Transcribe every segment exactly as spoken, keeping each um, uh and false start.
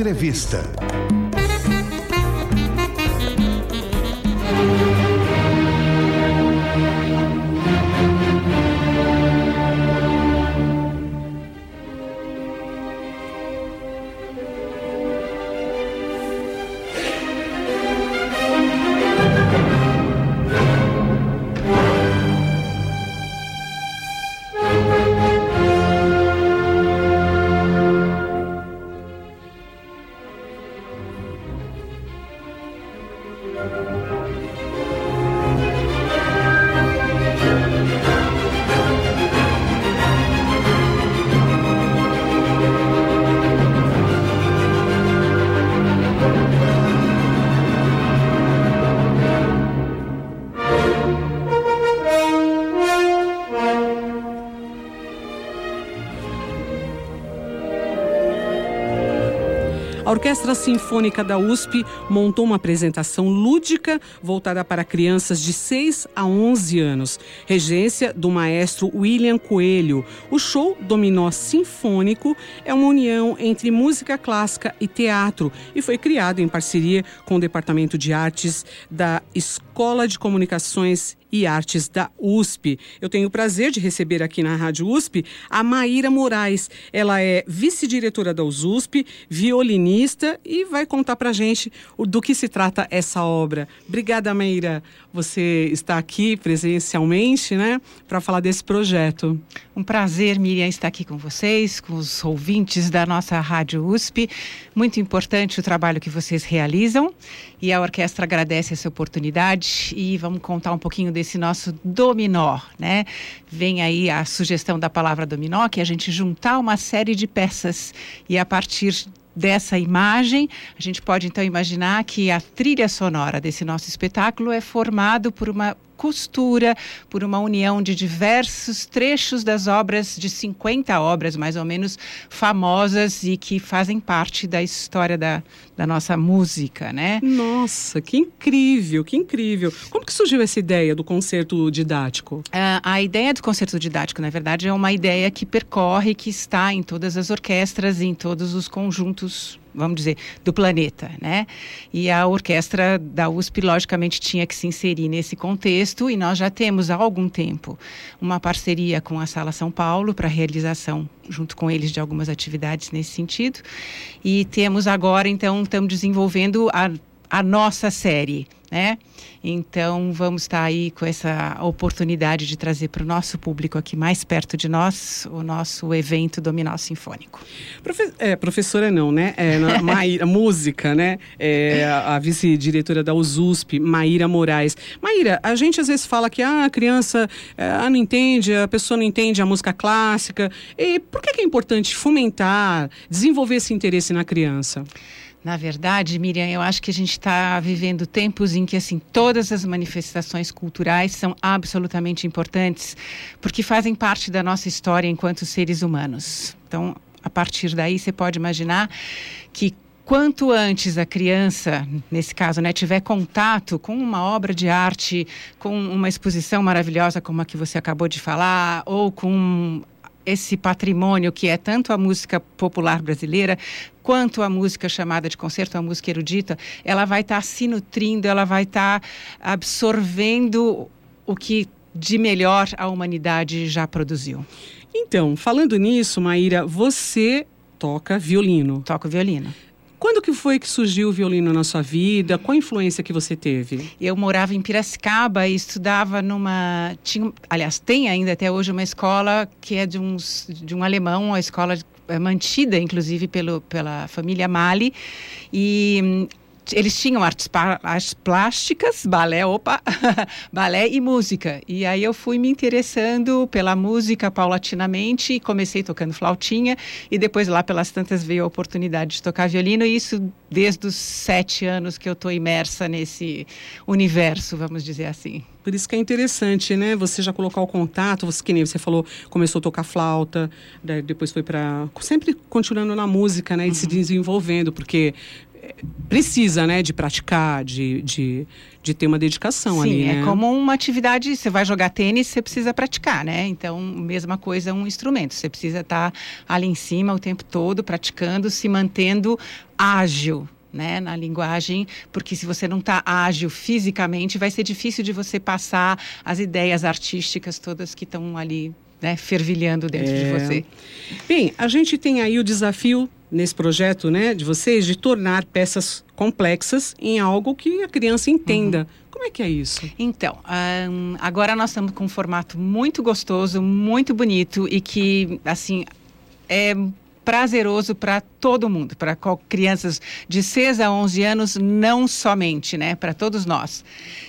Entrevista. A Orquestra Sinfônica da U S P montou uma apresentação lúdica voltada para crianças de seis a onze anos, regência do maestro William Coelho. O show Dominó Sinfônico é uma união entre música clássica e teatro e foi criado em parceria com o Departamento de Artes da Escola de Comunicações e Artes da U S P. Eu tenho o prazer de receber aqui na Rádio U S P a Maíra Moraes. Ela é vice-diretora da U S P, violinista e vai contar pra gente do que se trata essa obra. Obrigada, Maíra. Você está aqui presencialmente, né, para falar desse projeto. Um prazer, Miriam, estar aqui com vocês, com os ouvintes da nossa Rádio U S P. Muito importante o trabalho que vocês realizam e a orquestra agradece essa oportunidade e vamos contar um pouquinho desse nosso dominó, né? Vem aí a sugestão da palavra dominó, que é a gente juntar uma série de peças e a partir dessa imagem, a gente pode então imaginar que a trilha sonora desse nosso espetáculo é formado por uma costura, por uma união de diversos trechos das obras, de cinquenta obras mais ou menos famosas e que fazem parte da história da, da nossa música, né? Nossa, que incrível, que incrível. Como que surgiu essa ideia do concerto didático? Uh, a ideia do concerto didático, na verdade, é uma ideia que percorre, que está em todas as orquestras, em todos os conjuntos, vamos dizer, do planeta, né? E a orquestra da U S P, logicamente, tinha que se inserir nesse contexto e nós já temos há algum tempo uma parceria com a Sala São Paulo para realização, junto com eles, de algumas atividades nesse sentido. E temos agora, então, estamos desenvolvendo a, a nossa série, né? Então, vamos estar aí com essa oportunidade de trazer para o nosso público aqui mais perto de nós o nosso evento Dominó Sinfônico. Profe- é, professora não, né? É, na, Maíra, música, né? É, a, a vice-diretora da U S P, Maíra Moraes. Maíra, a gente às vezes fala que ah, a criança é, não entende, a pessoa não entende a música clássica. E por que, que é importante fomentar, desenvolver esse interesse na criança? Na verdade, Miriam, eu acho que a gente está vivendo tempos em que, assim, todas as manifestações culturais são absolutamente importantes, porque fazem parte da nossa história enquanto seres humanos. Então, a partir daí, você pode imaginar que quanto antes a criança, nesse caso, né, tiver contato com uma obra de arte, com uma exposição maravilhosa como a que você acabou de falar, ou com esse patrimônio que é tanto a música popular brasileira quanto a música chamada de concerto, a música erudita, ela vai estar tá se nutrindo, ela vai estar tá absorvendo o que de melhor a humanidade já produziu. Então, falando nisso, Maíra, você toca violino. Toco violino. Quando que foi que surgiu o violino na sua vida? Qual a influência que você teve? Eu morava em Piracicaba e estudava numa... Tinha, aliás, tem ainda até hoje uma escola que é de, uns, de um alemão, uma escola mantida, inclusive, pelo, pela família Mali. E eles tinham artes, artes plásticas, balé, opa, balé e música. E aí eu fui me interessando pela música paulatinamente, comecei tocando flautinha e depois lá pelas tantas veio a oportunidade de tocar violino, e isso desde os sete anos que eu estou imersa nesse universo, vamos dizer assim. Por isso que é interessante, né? Você já colocar o contato, você, que nem você falou, começou a tocar flauta, depois foi para... Sempre continuando na música, né? E uhum. se desenvolvendo, porque precisa, né? De praticar, de, de, de ter uma dedicação. Sim, ali, né? É como uma atividade, você vai jogar tênis, você precisa praticar, né? Então, mesma coisa um instrumento, você precisa estar ali em cima o tempo todo, praticando, se mantendo ágil, né, na linguagem, porque se você não está ágil fisicamente, vai ser difícil de você passar as ideias artísticas todas que estão ali, né, fervilhando dentro é. de você. Bem, a gente tem aí o desafio nesse projeto, né, de vocês, de tornar peças complexas em algo que a criança entenda. Uhum. Como é que é isso? Então, um, agora nós estamos com um formato muito gostoso, muito bonito e que, assim, é prazeroso para todo mundo, para crianças de seis a onze anos, não somente, né, para todos nós.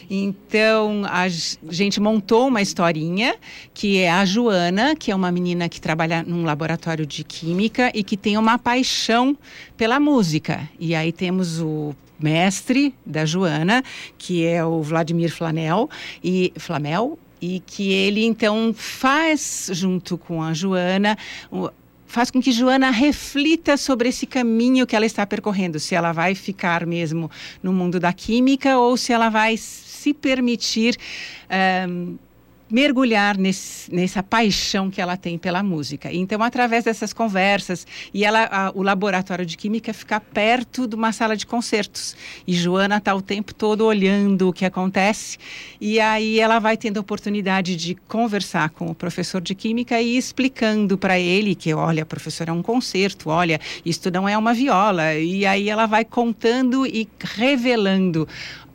Então, a gente montou uma historinha, que é a Joana, que é uma menina que trabalha num laboratório de química e que tem uma paixão pela música. E aí temos o mestre da Joana, que é o Vladimir Flanel, e Flamel, e que ele, então, faz, junto com a Joana, o, faz com que Joana reflita sobre esse caminho que ela está percorrendo, se ela vai ficar mesmo no mundo da química ou se ela vai se permitir um, mergulhar nesse, nessa paixão que ela tem pela música. Então, através dessas conversas, e ela, a, o laboratório de química fica perto de uma sala de concertos, e Joana está o tempo todo olhando o que acontece, e aí ela vai tendo a oportunidade de conversar com o professor de química e explicando para ele que, olha, professor, é um concerto, olha, isto não é uma viola, e aí ela vai contando e revelando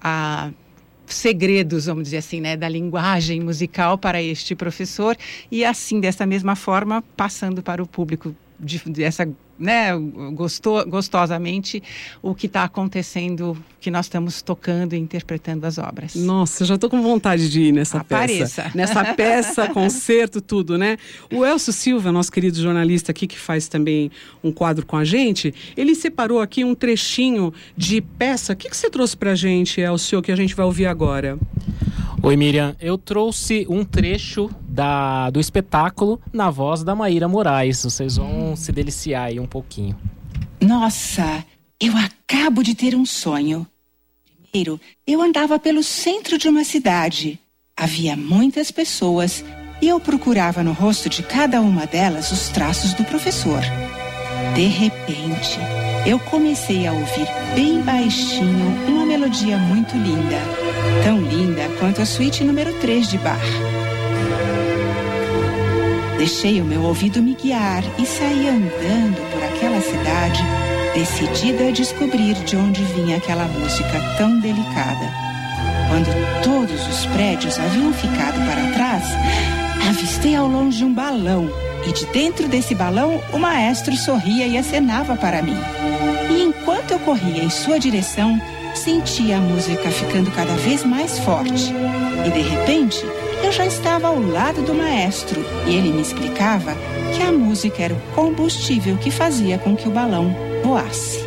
a segredos, vamos dizer assim, né, da linguagem musical para este professor e assim, dessa mesma forma, passando para o público de, dessa, né, gostou, gostosamente o que está acontecendo, que nós estamos tocando e interpretando as obras. Nossa, já estou com vontade de ir nessa Apareça. peça. Nessa peça, concerto, tudo, né? O Elcio Silva, nosso querido jornalista aqui, que faz também um quadro com a gente, ele separou aqui um trechinho de peça. O que, que você trouxe pra gente, Elcio, que a gente vai ouvir agora? Oi, Miriam. Eu trouxe um trecho da, do espetáculo na voz da Maíra Moraes. Vocês vão hum. se deliciar aí um pouquinho. Nossa, eu acabo de ter um sonho. Primeiro, eu andava pelo centro de uma cidade. Havia muitas pessoas e eu procurava no rosto de cada uma delas os traços do professor. De repente, eu comecei a ouvir bem baixinho uma melodia muito linda. Tão linda quanto a suíte número três de Bach. Deixei o meu ouvido me guiar e saí andando por aquela cidade, decidida a descobrir de onde vinha aquela música tão delicada. Quando todos os prédios haviam ficado para trás, avistei ao longe um balão, e de dentro desse balão o maestro sorria e acenava para mim. E enquanto eu corria em sua direção, sentia a música ficando cada vez mais forte. E de repente, eu já estava ao lado do maestro e ele me explicava que a música era o combustível que fazia com que o balão voasse.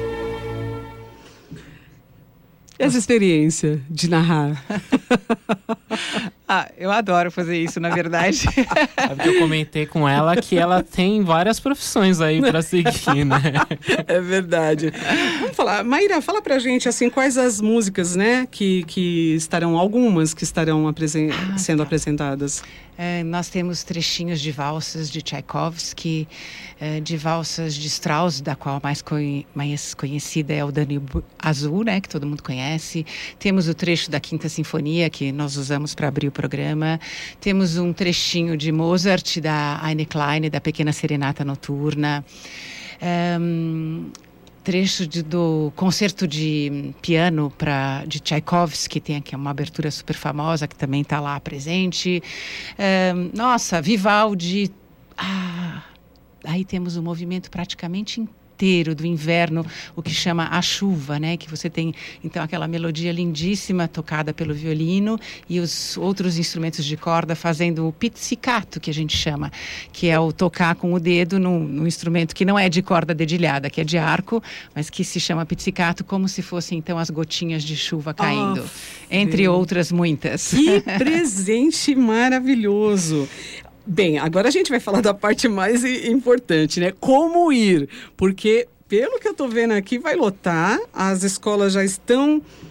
Essa experiência de narrar. Ah, eu adoro fazer isso, na verdade. É porque eu comentei com ela que ela tem várias profissões aí para seguir, né? É verdade. Vamos falar. Maíra, fala pra gente, assim, quais as músicas, né, que, que estarão, algumas que estarão apresen- ah, sendo tá. apresentadas. É, nós temos trechinhos de valsas de Tchaikovsky, é, de valsas de Strauss, da qual a mais, conhe- mais conhecida é o Danube Azul, né, que todo mundo conhece. Temos o trecho da Quinta Sinfonia, que nós usamos para abrir o programa. Temos um trechinho de Mozart, da Eine Kleine, da Pequena Serenata Noturna. Um, trecho de, do concerto de piano pra, de Tchaikovsky, que tem aqui uma abertura super famosa, que também está lá presente. Um, nossa, Vivaldi. Ah, aí temos o movimento praticamente inteiro do inverno, o que chama a chuva, né? Que você tem, então, aquela melodia lindíssima tocada pelo violino e os outros instrumentos de corda fazendo o pizzicato, que a gente chama, que é o tocar com o dedo num, num instrumento que não é de corda dedilhada, que é de arco, mas que se chama pizzicato, como se fossem, então, as gotinhas de chuva caindo, oh, entre Deus. outras muitas. Que presente maravilhoso! Bem, agora a gente vai falar da parte mais importante, né? Como ir? Porque, pelo que eu tô vendo aqui, vai lotar, as escolas já estão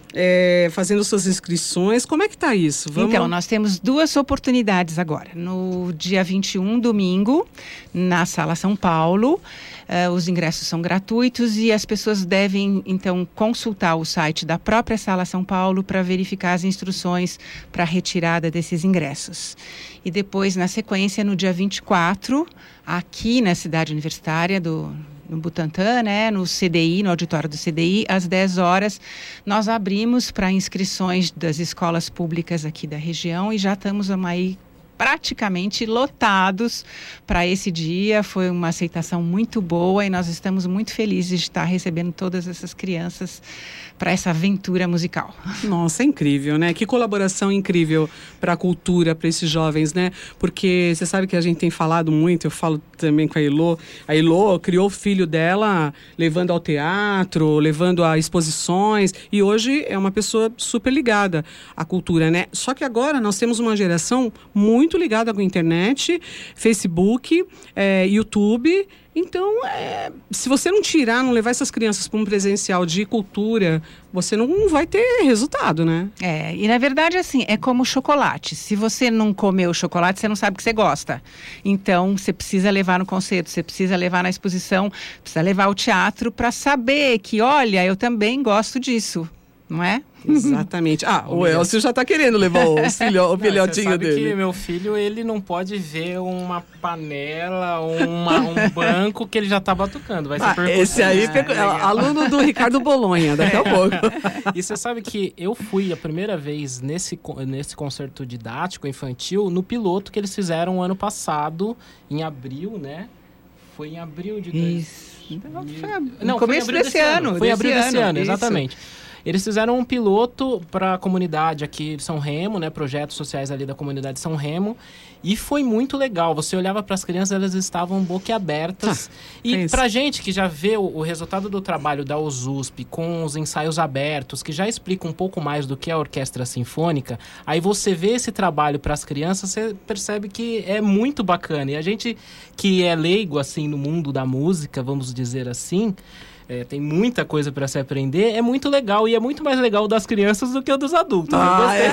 é, fazendo suas inscrições. Como é que está isso? Vamos... Então, nós temos duas oportunidades agora. No dia vinte e um, domingo, na Sala São Paulo, uh, os ingressos são gratuitos e as pessoas devem, então, consultar o site da própria Sala São Paulo para verificar as instruções para a retirada desses ingressos. E depois, na sequência, no dia vinte e quatro, aqui na cidade universitária do... no Butantã, né, no C D I, no auditório do C D I, às dez horas, nós abrimos para inscrições das escolas públicas aqui da região e já estamos aí praticamente lotados para esse dia. Foi uma aceitação muito boa e nós estamos muito felizes de estar recebendo todas essas crianças para essa aventura musical. Nossa, é incrível, né? Que colaboração incrível para a cultura, para esses jovens, né? Porque você sabe que a gente tem falado muito, eu falo também com a Elô. A Elô criou o filho dela levando ao teatro, levando a exposições, e hoje é uma pessoa super ligada à cultura, né? Só que agora nós temos uma geração muito ligada com a internet, Facebook, é, YouTube. Então, é, se você não tirar, não levar essas crianças para um presencial de cultura, você não vai ter resultado, né? É, e na verdade, assim, é como chocolate. Se você não comeu chocolate, você não sabe que você gosta. Então, você precisa levar no concerto, você precisa levar na exposição, precisa levar ao teatro para saber que, olha, eu também gosto disso, não é? Exatamente. Ah, o Elcio já está querendo levar o, filho, o filhotinho não, você sabe dele. Que meu filho, ele não pode ver uma panela, uma, um banco que ele já está batucando. Vai ser ah, esse aí, é, é, aluno do Ricardo Bolonha, daqui a pouco. E você sabe que eu fui a primeira vez nesse, nesse concerto didático infantil, no piloto que eles fizeram ano passado, em abril, né? Foi em abril de... Isso. Dois... Não, foi em abril desse, desse ano. ano. Foi em abril ano, desse ano, isso. exatamente. Eles fizeram um piloto para a comunidade aqui de São Remo, né? Projetos sociais ali da comunidade de São Remo. E foi muito legal. Você olhava para as crianças, elas estavam boquiabertas. Ah, e é para gente que já vê o, o resultado do trabalho da U S U S P com os ensaios abertos, que já explica um pouco mais do que é a orquestra sinfônica, aí você vê esse trabalho para as crianças, você percebe que é muito bacana. E a gente que é leigo assim no mundo da música, vamos dizer assim... É, tem muita coisa para se aprender, é muito legal. E é muito mais legal o das crianças do que o dos adultos. Ah, eu gostei é.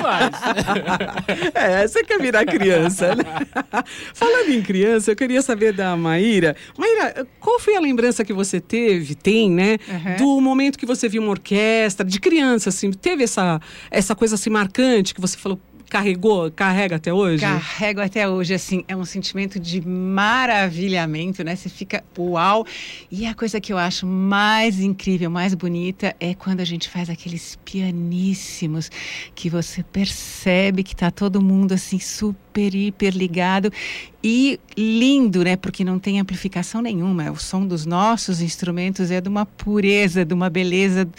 mais. É, você quer virar criança, né? Falando em criança, eu queria saber da Maíra. Maíra, qual foi a lembrança que você teve, tem, né? Uhum. Do momento que você viu uma orquestra, de criança, assim, teve essa, essa coisa assim marcante que você falou... Carregou, carrega até hoje? Carrego até hoje, assim, é um sentimento de maravilhamento, né? Você fica uau. E a coisa que eu acho mais incrível, mais bonita, é quando a gente faz aqueles pianíssimos que você percebe que tá todo mundo, assim, super, hiper ligado. E lindo, né? Porque não tem amplificação nenhuma. O som dos nossos instrumentos é de uma pureza, de uma beleza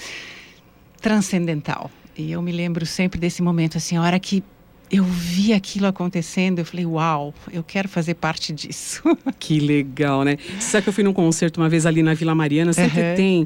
transcendental. E eu me lembro sempre desse momento, assim, a hora que eu vi aquilo acontecendo, eu falei, uau, eu quero fazer parte disso. Que legal, né? Você sabe que eu fui num concerto uma vez ali na Vila Mariana, sempre uhum. tem.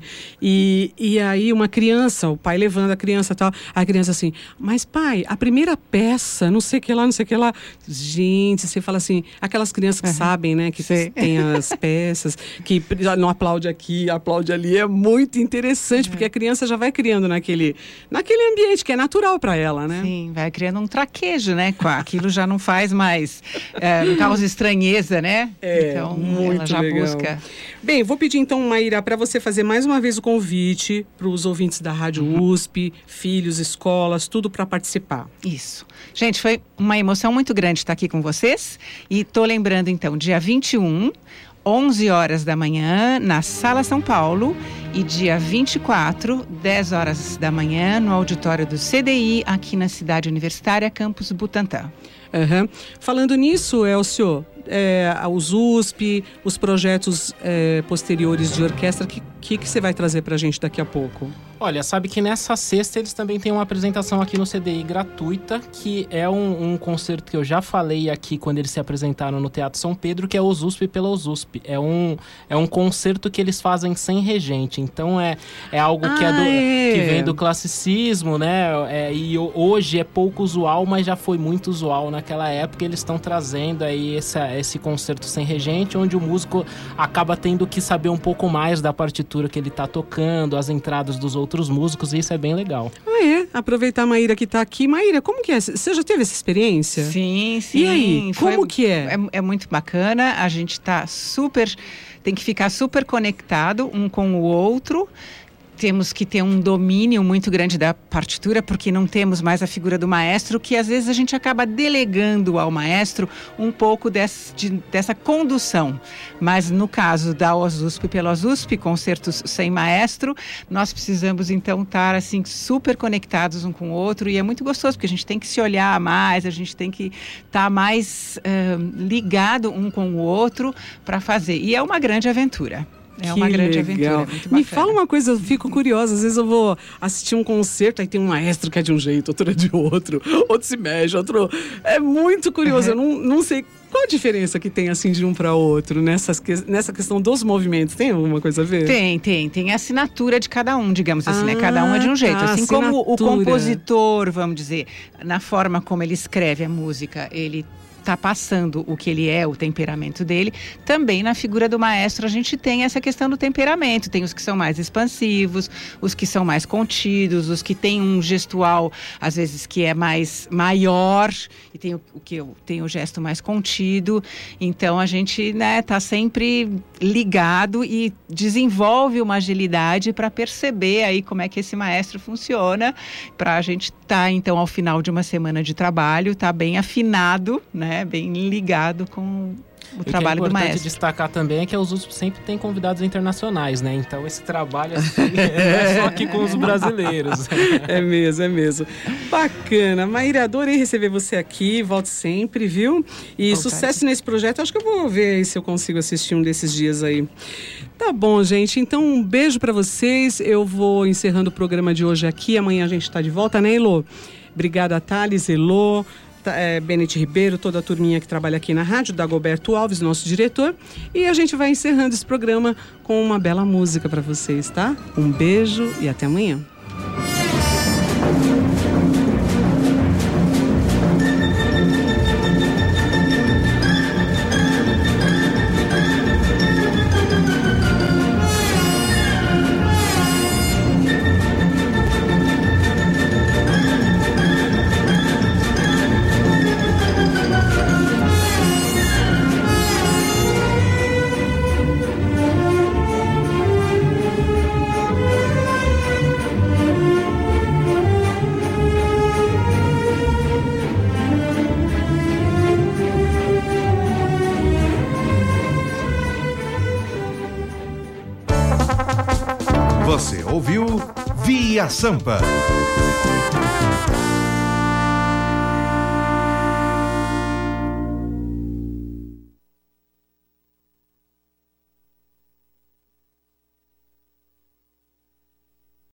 E, e aí uma criança, o pai levando a criança e tal, a criança assim, mas pai, a primeira peça, não sei o que lá, não sei o que lá. Gente, você fala assim, aquelas crianças que uhum. sabem, né, que Sim. tem as peças, que não aplaude aqui, aplaude ali, é muito interessante, uhum. porque a criança já vai criando naquele, naquele ambiente que é natural para ela, né? Sim, vai criando um traquejo. Né? Aquilo já não faz mais, é, não causa estranheza, né? É, então, muito ela já legal. busca. Bem, vou pedir então, Maíra, para você fazer mais uma vez o convite para os ouvintes da Rádio uhum. U S P, filhos, escolas, tudo para participar. Isso. Gente, foi uma emoção muito grande estar aqui com vocês. E tô lembrando então, dia vinte e um, onze horas da manhã, na Sala São Paulo, e dia vinte e quatro, dez horas da manhã, no auditório do C D I, aqui na Cidade Universitária, Campus Butantã. Uhum. Falando nisso, Elcio, é, a U S U S P, os projetos é, posteriores de orquestra, o que, que, que você vai trazer para a gente daqui a pouco? Olha, sabe que nessa sexta eles também têm uma apresentação aqui no C D I gratuita, que é um, um concerto que eu já falei aqui quando eles se apresentaram no Teatro São Pedro, que é o U S U S P pela U S U S P. É um, é um concerto que eles fazem sem regente, então é, é algo que, ah, é do, é. que vem do classicismo, né? É, e hoje é pouco usual, mas já foi muito usual naquela época. Eles estão trazendo aí esse, esse concerto sem regente, onde o músico acaba tendo que saber um pouco mais da partitura partitura que ele tá tocando, as entradas dos outros músicos, e isso é bem legal. Ah, é? Aproveitar a Maíra que tá aqui. Maíra, como que é? Você já teve essa experiência? Sim, sim. E aí, como Foi, que é? é? É muito bacana, a gente tá super... Tem que ficar super conectado um com o outro. Temos que ter um domínio muito grande da partitura, porque não temos mais a figura do maestro, que às vezes a gente acaba delegando ao maestro um pouco desse, de, dessa condução. Mas no caso da OSUSP pela OSUSP, concertos sem maestro, nós precisamos então estar assim super conectados um com o outro, e é muito gostoso, porque a gente tem que se olhar mais, a gente tem que estar mais uh, ligado um com o outro para fazer. E é uma grande aventura. É uma que grande legal. aventura, muito Me bacana. fala uma coisa, eu fico curiosa. Às vezes eu vou assistir um concerto, aí tem um maestro que é de um jeito, outro é de outro, outro se mexe, outro... É muito curioso, uhum. eu não, não sei qual a diferença que tem assim de um para outro nessas, nessa questão dos movimentos. Tem alguma coisa a ver? Tem, tem. Tem a assinatura de cada um, digamos assim, ah, né? Cada um é de um jeito. Tá, assim assinatura. como o compositor, vamos dizer, na forma como ele escreve a música, ele... está passando o que ele é, o temperamento dele. Também na figura do maestro a gente tem essa questão do temperamento. Tem os que são mais expansivos, os que são mais contidos, os que têm um gestual, às vezes, que é mais maior, e tem o, o que tem o gesto mais contido. Então a gente, né, tá sempre ligado e desenvolve uma agilidade para perceber aí como é que esse maestro funciona, para a gente estar, tá, então, ao final de uma semana de trabalho, tá bem afinado, né? Bem ligado com o e trabalho que é do maestro. importante destacar também é que a OSUSP sempre tem convidados internacionais, né? Então esse trabalho assim, não é só aqui com os brasileiros. É mesmo, é mesmo. Bacana. Maíra, adorei receber você aqui. Volte sempre, viu? E Vontade. Sucesso nesse projeto. Acho que eu vou ver se eu consigo assistir um desses dias aí. Tá bom, gente. Então, um beijo pra vocês. Eu vou encerrando o programa de hoje aqui. Amanhã a gente tá de volta, né, Elô? Obrigada, Thales, Elô. É, Benete Ribeiro, toda a turminha que trabalha aqui na rádio, Dagoberto Alves, nosso diretor. E a gente vai encerrando esse programa com uma bela música para vocês, tá? Um beijo e até amanhã. Você ouviu Via Sampa.